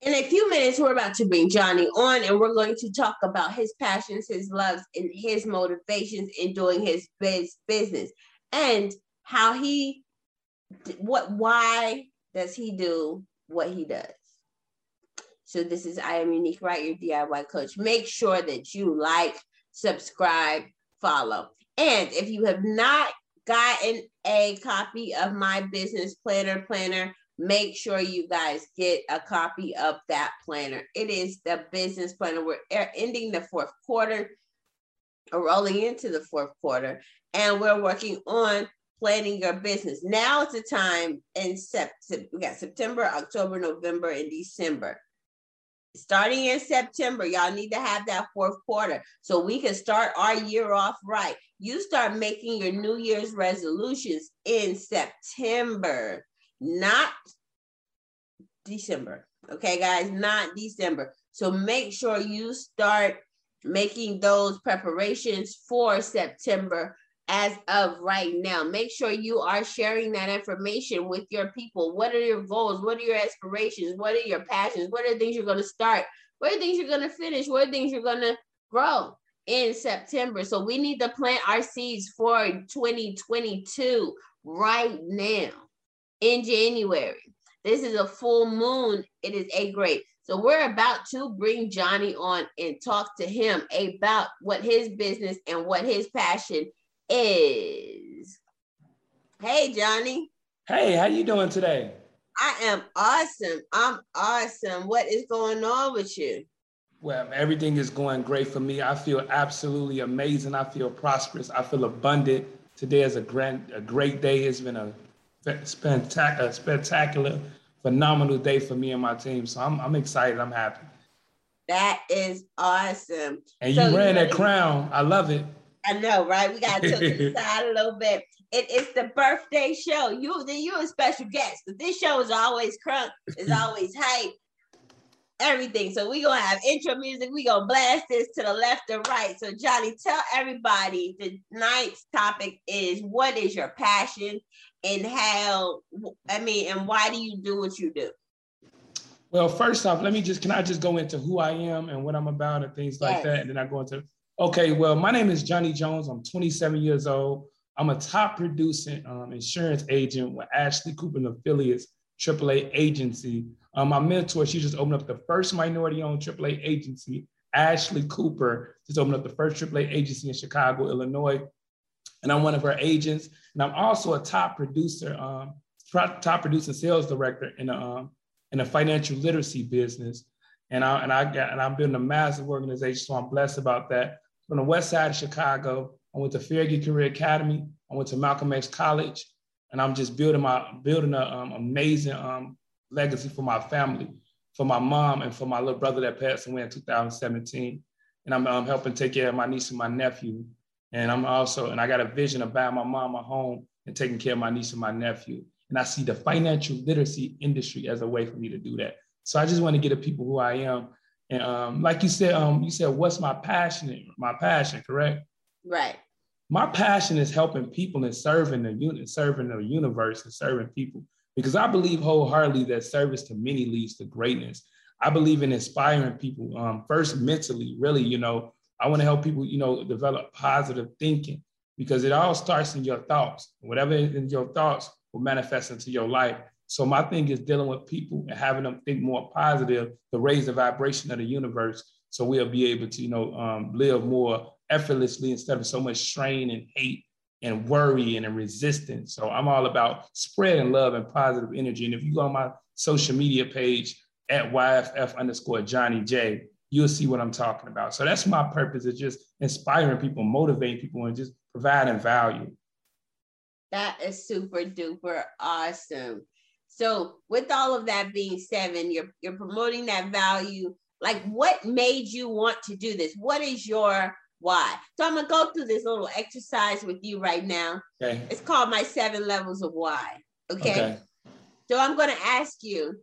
In a few minutes, we're about to bring Johnny on, and we're going to talk about his passions, his loves, and his motivations in doing his business, and how why does he do what he does. So this is I Am Unique, right? Your DIY coach. Make sure that you like, subscribe, follow. And if you have not gotten a copy of my business planner, make sure you guys get a copy of that planner. It is the business planner. We're ending the fourth quarter, rolling into the fourth quarter, and we're working on planning your business. Now is the time in September. We got September, October, November, and December. Starting in September, y'all need to have that fourth quarter so we can start our year off right. You start making your New Year's resolutions in September, not December. Okay, guys, not December. So make sure you start making those preparations for September as of right now. Make sure you are sharing that information with your people. What are your goals? What are your aspirations? What are your passions? What are the things you're going to start? What are the things you're going to finish? What are the things you're going to grow in September? So we need to plant our seeds for 2022 right now in January. This is a full moon. It is a great. So we're about to bring Johnny on and talk to him about what his business and what his passion is. Hey, Johnny. Hey, how you doing today? I am awesome. I'm awesome. What is going on with you? Well, everything is going great for me. I feel absolutely amazing. I feel prosperous. I feel abundant. Today is a great day. It's been a spectacular, phenomenal day for me and my team. So I'm excited. I'm happy. That is awesome. And you ran that crown. I love it. I know, right? We got to tilt to the side a little bit. It's the birthday show. You're a special guest. But this show is always crunk. It's always hype. Everything. So we're going to have intro music. We're going to blast this to the left and right. So Johnny, tell everybody tonight's topic is what is your passion and and why do you do what you do? Well, first off, can I just go into who I am and what I'm about and things like that? And then I go into, okay, well, my name is Johnny Jones. I'm 27 years old. I'm a top producing insurance agent with Ashley Cooper and Affiliates AAA agency. My mentor, she just opened up the first minority-owned AAA agency. Ashley Cooper just opened up the first AAA agency in Chicago, Illinois. And I'm one of her agents. And I'm also a top producer, top producing sales director in a financial literacy business. And I'm building a massive organization, so I'm blessed about that. From the west side of Chicago, I went to Fairview Career Academy. I went to Malcolm X College, and I'm just building an amazing legacy for my family, for my mom, and for my little brother that passed away in 2017. And I'm helping take care of my niece and my nephew. And I got a vision of buying my mom a home and taking care of my niece and my nephew. And I see the financial literacy industry as a way for me to do that. So I just want to get to people who I am. And like you said, what's my passion? My passion, correct? Right. My passion is helping people and serving the universe and serving people. Because I believe wholeheartedly that service to many leads to greatness. I believe in inspiring people, first mentally, really, I want to help people, develop positive thinking because it all starts in your thoughts. Whatever is in your thoughts will manifest into your life. So my thing is dealing with people and having them think more positive to raise the vibration of the universe so we'll be able to, live more effortlessly instead of so much strain and hate and worry and resistance. So I'm all about spreading love and positive energy. And if you go on my social media page at YFF_Johnny J, you'll see what I'm talking about. So that's my purpose, is just inspiring people, motivating people, and just providing value. That is super duper awesome. So with all of that being said, and you're promoting that value, like what made you want to do this? What is your why? So I'm gonna go through this little exercise with you right now. Okay. It's called my 7 levels of why. Okay. So I'm gonna ask you,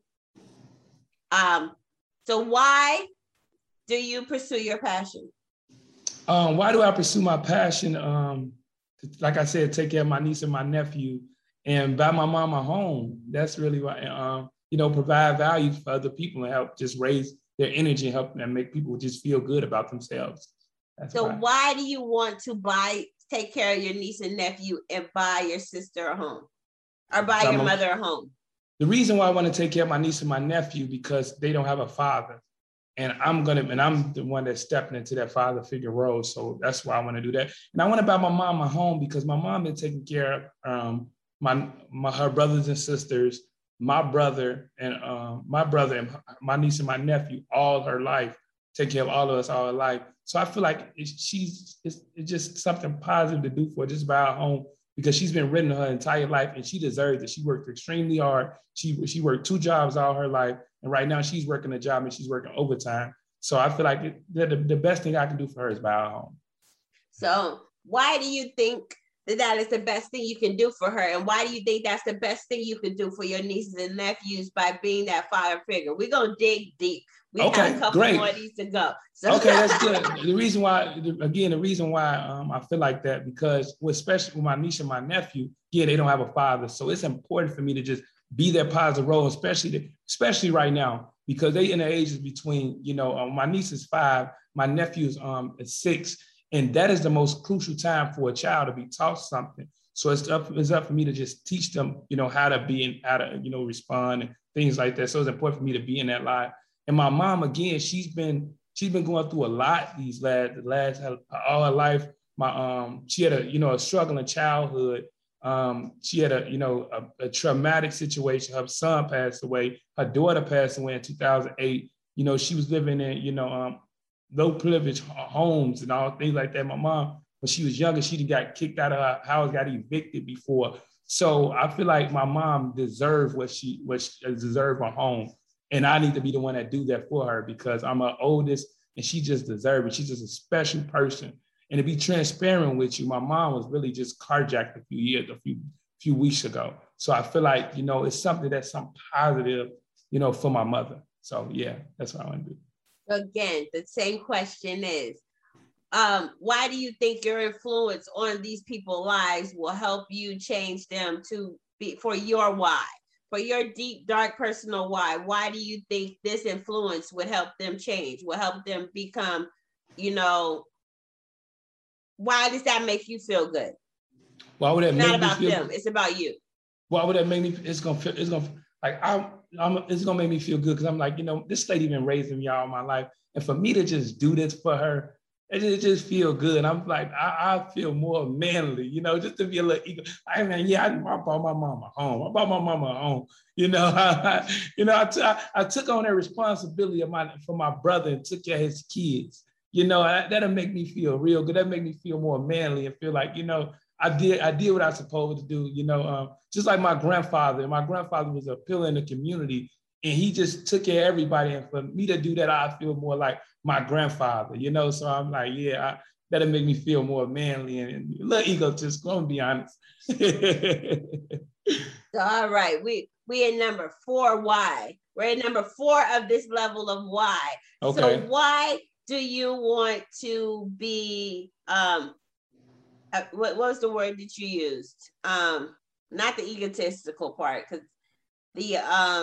so why do you pursue your passion? Why do I pursue my passion? Like I said, take care of my niece and my nephew and buy my mom a home. That's really why. provide value for other people and help just raise their energy and help and make people just feel good about themselves. So why do you want to take care of your niece and nephew and buy your sister a home or buy your mother a home? The reason why I want to take care of my niece and my nephew, because they don't have a father. And I'm the one that's stepping into that father figure role. So that's why I want to do that. And I want to buy my mom a home because my mom been taking care of her brothers and sisters, my brother and my niece and my nephew all her life, take care of all of us all her life. So I feel like it's just something positive to do for her, just buy a home, because she's been ridden her entire life and she deserves it. She worked extremely hard. She worked 2 jobs all her life. And right now she's working a job and she's working overtime. So I feel like the best thing I can do for her is buy a home. So why do you think that is the best thing you can do for her? And why do you think that's the best thing you can do for your nieces and nephews by being that father figure? We're going to dig deep. We have a couple more of these to go. So. Okay, that's good. The reason why I feel like that, because especially with my niece and my nephew, they don't have a father. So it's important for me to just be that positive role, especially right now, because they in the ages between, my niece is 5, my nephew is 6. And that is the most crucial time for a child to be taught something. So it's up for me to just teach them, how to be and how to, respond and things like that. So it's important for me to be in that life. And my mom, again, she's been going through a lot these last all her life. She had a struggling childhood. She had a traumatic situation. Her son passed away. Her daughter passed away in 2008. She was living in low privilege homes and all things like that. My mom, when she was younger, she got kicked out of her house, got evicted before. So I feel like my mom deserved what she deserved a home. And I need to be the one that do that for her, because I'm her oldest and she just deserves it. She's just a special person. And to be transparent with you, my mom was really just carjacked a few weeks ago. So I feel like, it's something positive, for my mother. So yeah, that's what I want to do. Again, the same question is, why do you think your influence on these people's lives will help you change them to be for your why, for your deep, dark personal why? Why do you think this influence would help them change, will help them become, why does that make you feel good? Why would that make me feel? It's not about them, it's about you. Why would that make me? It's gonna make me feel good, because I'm like, this lady been raising me all my life, and for me to just do this for her, it just feel good. I'm like, I feel more manly, just to be a little ego. I bought my mama home. I bought my mama home. I took on that responsibility for my brother and took care of his kids. That'll make me feel real good. That make me feel more manly and feel like, I did what I was supposed to do, just like my grandfather. My grandfather was a pillar in the community, and he just took care of everybody. And for me to do that, I feel more like my grandfather, So I'm like, that'll make me feel more manly and a little egotist, I'm gonna be honest. All right, we at number 4, why? We're at number 4 of this level of why. Okay. So why do you want to be, what was the word that you used? Not the egotistical part, because the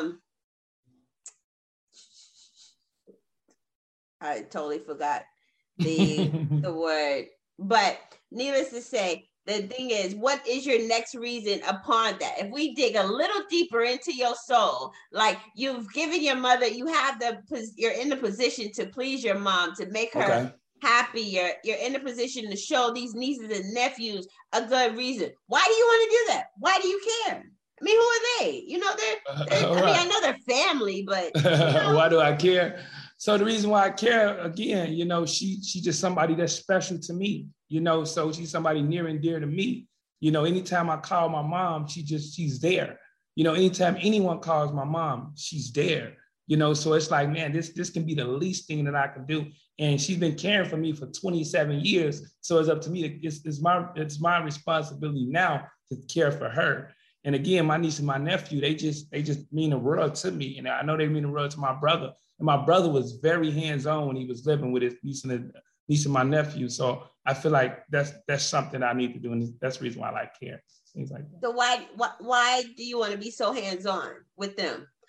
I totally forgot the word. But needless to say, the thing is, what is your next reason upon that? If we dig a little deeper into your soul, like you've given your mother, you're in the position to please your mom, to make her happy. You're in a position to show these nieces and nephews a good reason. Why do you want to do that? Why do you care? I mean, who are they? I know they're family, but why do I care? So the reason why I care, again, she just somebody that's special to me, so she's somebody near and dear to me. Anytime I call my mom, she's there. Anytime anyone calls my mom, she's there. So it's like, man, this can be the least thing that I can do. And she's been caring for me for 27 years. So it's up to me. It's my responsibility now to care for her. And again, my niece and my nephew, they just mean the world to me. And I know they mean the world to my brother. And my brother was very hands-on when he was living with his niece and my nephew. So I feel like that's something I need to do. And that's the reason why I care. Things like that. So why do you want to be so hands-on with them?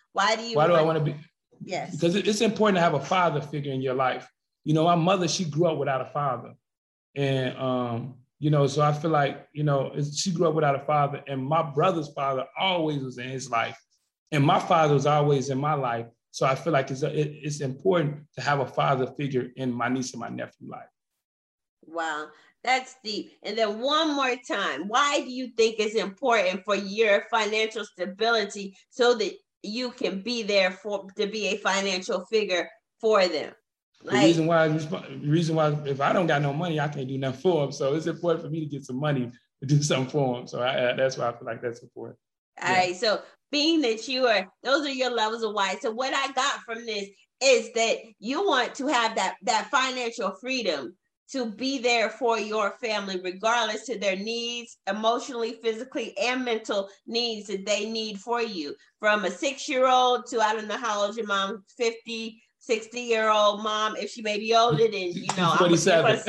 Why do you? Why do I want to be? Yes. Because it's important to have a father figure in your life. You know, my mother, she grew up without a father. And, you know, so I feel like, you know, she grew up without a father, and my brother's father always was in his life. And my father was always in my life. So I feel like it's important to have a father figure in my niece and my nephew's life. Wow, that's deep. And then one more time, why do you think it's important for your financial stability so that you can be there to be a financial figure for them? The reason why, if I don't got no money, I can't do nothing for them. So it's important for me to get some money to do something for them. So that's why I feel like that's important. All right. So being that those are your levels of why. So what I got from this is that you want to have that financial freedom to be there for your family, regardless to their needs, emotionally, physically, and mental needs that they need for you. From a 6-year-old to, I don't know how old your mom, 50, 60-year-old mom, if she may be older than, you know, 47.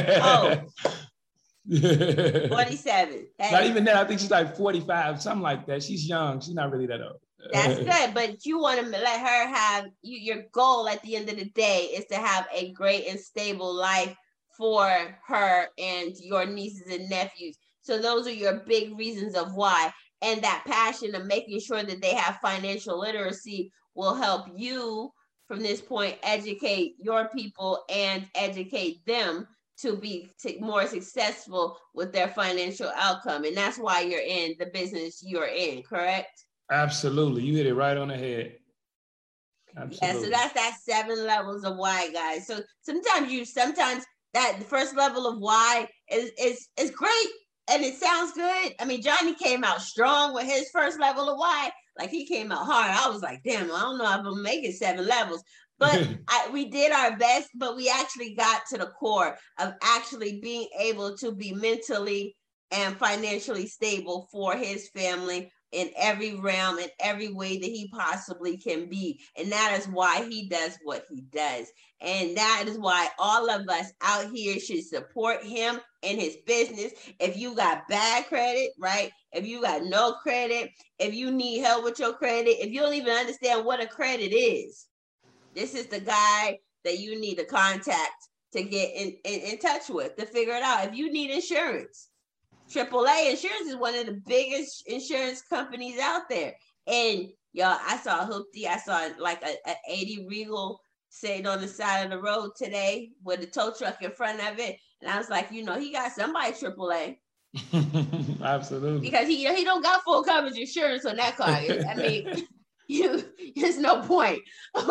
47. Hey. Not even that. I think she's like 45, something like that. She's young. She's not really that old. That's good, but you want to let her have your goal at the end of the day is to have a great and stable life for her and your nieces and nephews. So those are your big reasons of why. And that passion of making sure that they have financial literacy will help you from this point educate your people and educate them to be more successful with their financial outcome. And that's why you're in the business you're in, correct? Absolutely. You hit it right on the head. Absolutely. Yeah, so that's that 7 levels of why, guys. So sometimes that the first level of why is great and it sounds good. I mean, Johnny came out strong with his first level of why. Like he came out hard. I was like, damn, I don't know if I'm making 7 levels. But we did our best, but we actually got to the core of actually being able to be mentally and financially stable for his family in every realm, in every way that he possibly can be. And that is why he does what he does. And that is why all of us out here should support him in his business. If you got bad credit, right? If you got no credit, if you need help with your credit, if you don't even understand what a credit is, this is the guy that you need to contact to get in touch with, to figure it out. If you need insurance, AAA Insurance is one of the biggest insurance companies out there. And y'all, I saw Hoopty. I saw like a 80 Regal sitting on the side of the road today with a tow truck in front of it. And I was like, you know, he got somebody AAA. Absolutely. Because he don't got full coverage insurance on that car. I mean, there's no point at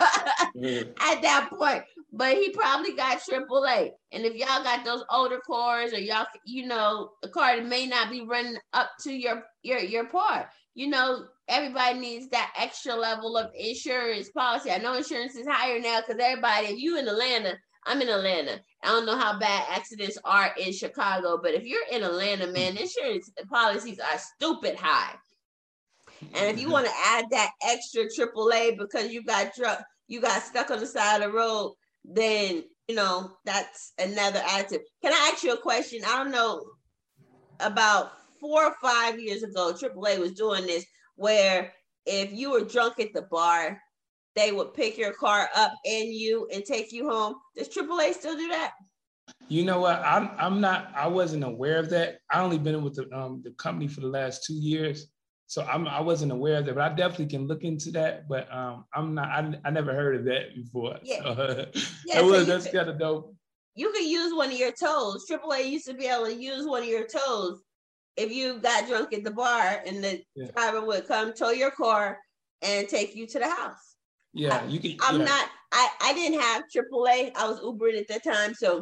that point. But he probably got AAA. And if y'all got those older cars, or y'all, you know, a car that may not be running up to your part, you know, everybody needs that extra level of insurance policy. I know insurance is higher now because everybody, if you in Atlanta, I'm in Atlanta. I don't know how bad accidents are in Chicago, but if you're in Atlanta, man, insurance policies are stupid high. And if you want to add that extra AAA because you got stuck on the side of the road, then, you know, that's another additive. Can I ask you a question? I don't know, about 4 or 5 years ago, AAA was doing this where if you were drunk at the bar, they would pick your car up and take you home. Does AAA still do that? You know what? I wasn't aware of that. I only been with the company for the last 2 years. So I wasn't aware of that, but I definitely can look into that. But I never heard of that before. Yeah. So, that's kind of dope. You could use one of your toes. AAA used to be able to use one of your toes if you got drunk at the bar, and the driver would come tow your car and take you to the house. Yeah, you can. I didn't have AAA. I was Ubering at that time, so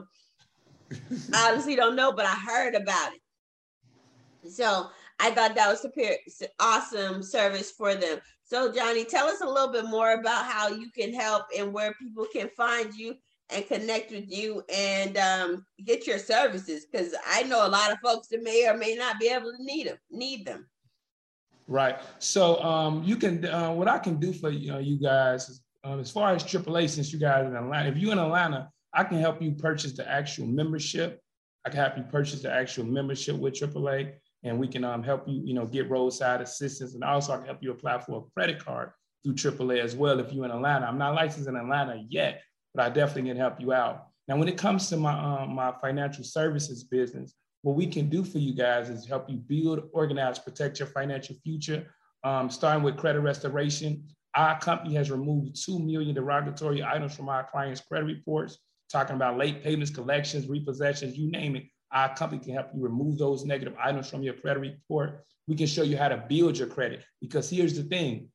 I honestly don't know, but I heard about it. So I thought that was awesome service for them. So Johnny, tell us a little bit more about how you can help and where people can find you and connect with you and get your services, because I know a lot of folks that may or may not be able to need them. Right. So you can what I can do for you guys as far as AAA, since you guys are in Atlanta, if you're in Atlanta, I can help you purchase the actual membership. I can help you purchase the actual membership with AAA. And we can help you, get roadside assistance. And also I can help you apply for a credit card through AAA as well if you're in Atlanta. I'm not licensed in Atlanta yet, but I definitely can help you out. Now, when it comes to my financial services business, what we can do for you guys is help you build, organize, protect your financial future, starting with credit restoration. Our company has removed 2 million derogatory items from our clients' credit reports, talking about late payments, collections, repossessions, you name it. Our company can help you remove those negative items from your credit report. We can show you how to build your credit, because here's the thing,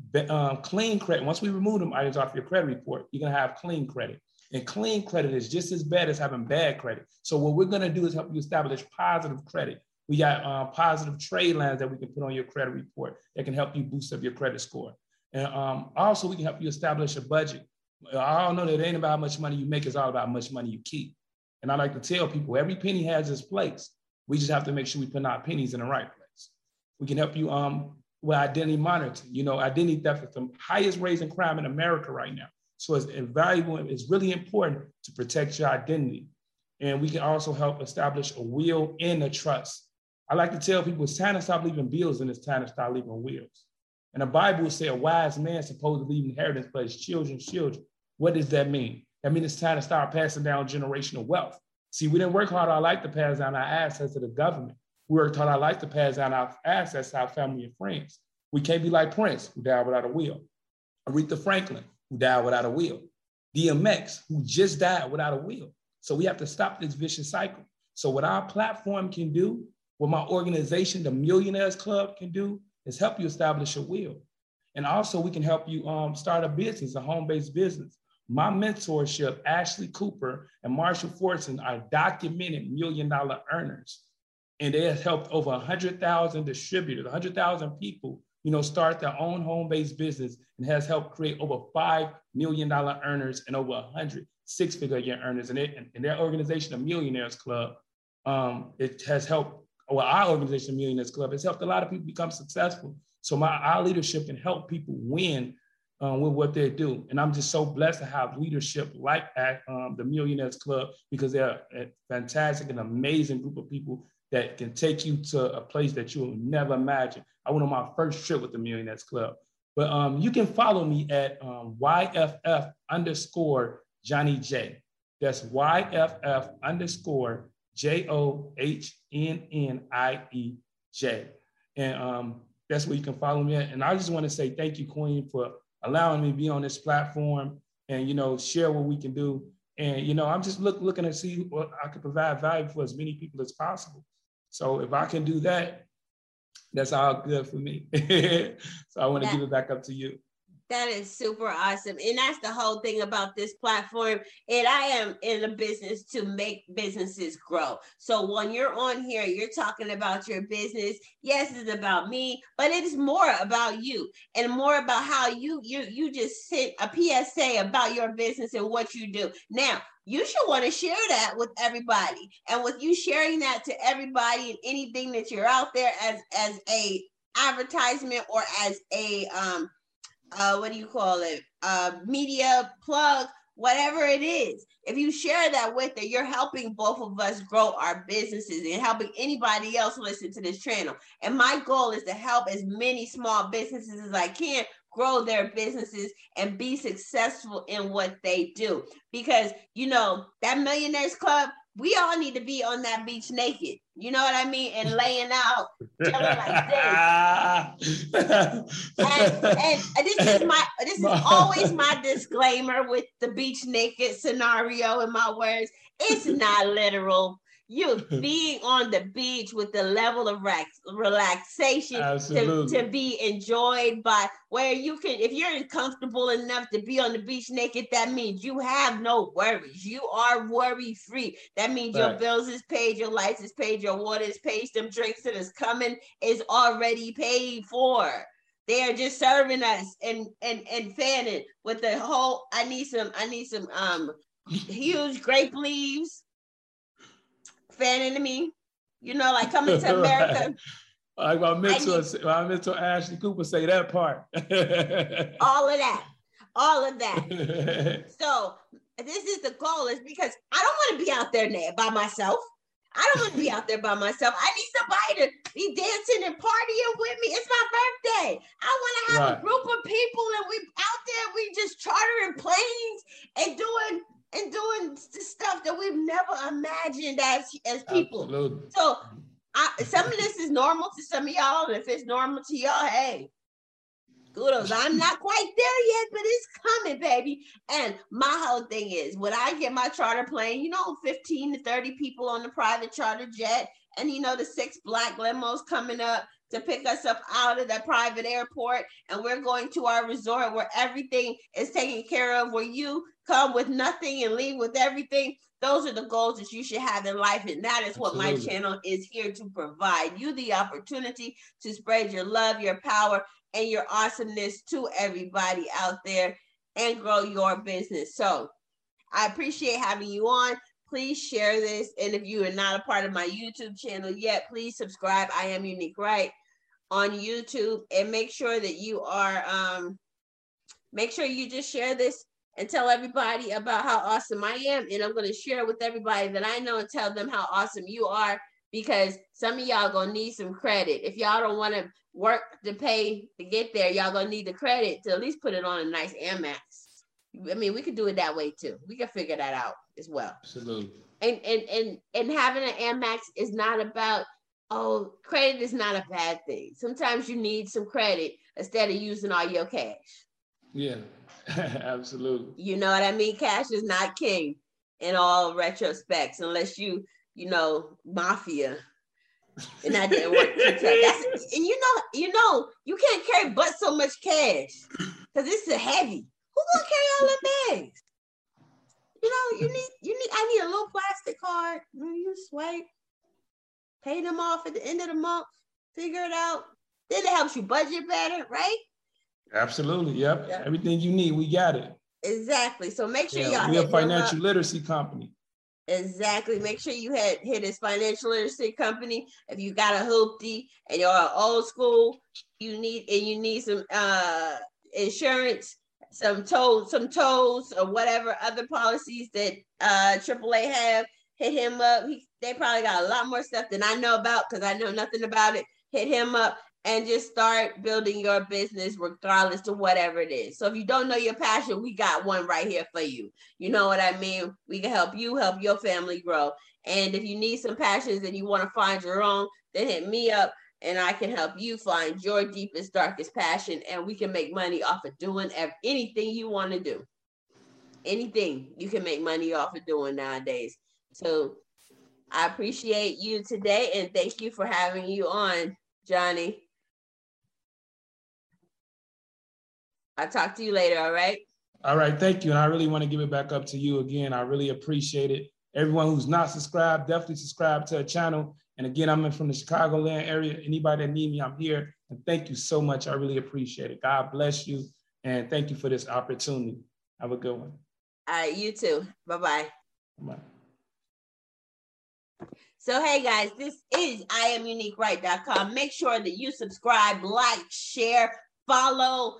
clean credit, once we remove them items off your credit report, you're gonna have clean credit. And clean credit is just as bad as having bad credit. So what we're gonna do is help you establish positive credit. We got positive trade lines that we can put on your credit report that can help you boost up your credit score. And also we can help you establish a budget. I all know that it ain't about how much money you make, it's all about how much money you keep. And I like to tell people, every penny has its place. We just have to make sure we put our pennies in the right place. We can help you with identity monitoring. You know, identity theft is the highest raising crime in America right now. So it's invaluable, it's really important to protect your identity. And we can also help establish a will and a trust. I like to tell people it's time to stop leaving bills and it's time to start leaving wills. And the Bible says a wise man is supposed to leave inheritance for his children's children. What does that mean? That means it's time to start passing down generational wealth. See, we didn't work hard our life to pass down our assets to the government. We worked hard our life to pass down our assets to our family and friends. We can't be like Prince, who died without a will. Aretha Franklin, who died without a will. DMX, who just died without a will. So we have to stop this vicious cycle. So what our platform can do, what my organization, the Millionaires Club, can do, is help you establish a will. And also we can help you start a business, a home-based business. My mentorship, Ashley Cooper and Marshall Fortson, are documented $1 million earners. And they have helped over 100,000 distributors, 100,000 people, you know, start their own home-based business, and has helped create over $5 million earners and over 100 six-figure year earners. And their organization, the Millionaires Club, it has helped, well, our organization, the Millionaires Club, has helped a lot of people become successful. So our leadership can help people win with what they do. And I'm just so blessed to have leadership like the Millionaires Club, because they're a fantastic and amazing group of people that can take you to a place that you'll never imagine. I went on my first trip with the Millionaires Club. But you can follow me at YFF_Johnny J. That's YFF_JOHNNIEJ. And that's where you can follow me at. And I just want to say thank you, Queen, for allowing me to be on this platform and, you know, share what we can do. And, you know, I'm just looking to see what I can provide value for as many people as possible. So if I can do that, that's all good for me. So I want to give it back up to you. That is super awesome. And that's the whole thing about this platform. And I am in a business to make businesses grow. So when you're on here, you're talking about your business. Yes, it's about me, but it is more about you and more about how you just sent a PSA about your business and what you do. Now, you should want to share that with everybody. And with you sharing that to everybody and anything that you're out there as a advertisement or as a media plug, whatever it is, if you share that with it, you're helping both of us grow our businesses and helping anybody else listen to this channel. And my goal is to help as many small businesses as I can grow their businesses and be successful in what they do. Because, you know, that Millionaires Club, we all need to be on that beach naked. You know what I mean? And laying out, chilling like this. and this is always my disclaimer with the beach naked scenario in my words. It's not literal. You're being on the beach with the level of relaxation to be enjoyed by, where you can, if you're comfortable enough to be on the beach naked, that means you have no worries. You are worry free. That means your bills is paid, your lights is paid, your water is paid, them drinks that is coming is already paid for. They are just serving us and fanning with the whole, I need some huge grape leaves fanning to me, you know, like coming to America. Like my mentor Ashley Cooper say that part. all of that. So this is the goal, is because I don't want to be out there by myself. I don't want to be out there by myself. I need somebody to be dancing and partying with me. It's my birthday. I want to have a group of people, and we out there, we just chartering planes and doing stuff that we've never imagined as people. Absolutely. So some of this is normal to some of y'all. And if it's normal to y'all, hey, kudos. I'm not quite there yet, but it's coming, baby. And my whole thing is, when I get my charter plane, 15 to 30 people on the private charter jet, and the 6 black limos coming up to pick us up out of that private airport, and we're going to our resort where everything is taken care of, where you come with nothing and leave with everything. Those are the goals that you should have in life, and that is what my channel is here to provide you, the opportunity to spread your love, your power, and your awesomeness to everybody out there and grow your business. So I appreciate having you on. Please share this. And if you are not a part of my YouTube channel yet, please subscribe. I am Unique Wright on YouTube, and make sure that you are, make sure you just share this and tell everybody about how awesome I am. And I'm going to share with everybody that I know and tell them how awesome you are, because some of y'all going to need some credit. If y'all don't want to work to pay to get there, y'all going to need the credit to at least put it on a nice Amex. I mean, we could do it that way too. We can figure that out as well. Absolutely. And having an Amex is not about, credit is not a bad thing. Sometimes you need some credit instead of using all your cash. Yeah, absolutely. You know what I mean? Cash is not king in all retrospects, unless you mafia. And that didn't work too tough. And you can't carry but so much cash because it's a heavy. Who gonna carry all the bags? I need a little plastic card. You swipe, pay them off at the end of the month, figure it out. Then it helps you budget better, right? Absolutely. Yep. Everything you need, we got it. Exactly. So make sure y'all we're a financial literacy company. Exactly. Make sure you hit his financial literacy company. If you got a hoopty and you're old school, you need some insurance, some tolls or whatever other policies that AAA have. Hit him up. They probably got a lot more stuff than I know about, because I know nothing about it. Hit him up and just start building your business regardless to whatever it is. So if you don't know your passion, we got one right here for you. You know what I mean? We can help you help your family grow. And if you need some passions and you want to find your own, then hit me up and I can help you find your deepest, darkest passion. And we can make money off of doing anything you want to do. Anything you can make money off of doing nowadays. So I appreciate you today, and thank you for having you on, Johnny. I'll talk to you later, all right? All right, thank you. And I really want to give it back up to you again. I really appreciate it. Everyone who's not subscribed, definitely subscribe to the channel. And again, I'm from the Chicagoland area. Anybody that need me, I'm here. And thank you so much. I really appreciate it. God bless you. And thank you for this opportunity. Have a good one. All right, you too. Bye-bye. Bye. So, hey, guys, this is IamUniqueWright.com. Make sure that you subscribe, like, share, follow,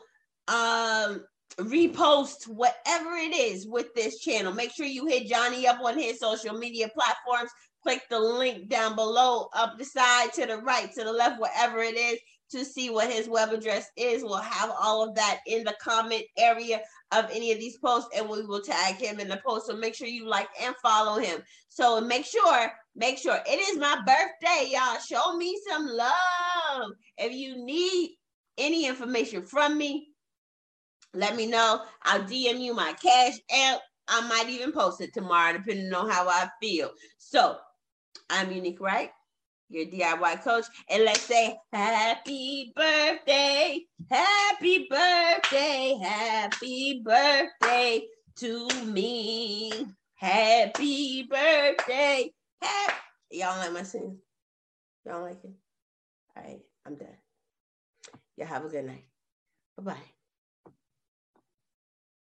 repost, whatever it is with this channel. Make sure you hit Johnny up on his social media platforms. Click the link down below, up the side, to the right, to the left, wherever it is, to see what his web address is. We'll have all of that in the comment area of any of these posts, and we will tag him in the post. So make sure you like and follow him. So make sure it is my birthday, y'all. Show me some love. If you need any information from me, let me know. I'll DM you my Cash App. I might even post it tomorrow, depending on how I feel. So I'm Unique Wright, your DIY coach. And let's say happy birthday, happy birthday, happy birthday to me. Happy birthday. Y'all like my singing? Y'all like it? All right, I'm done. Y'all have a good night. Bye-bye.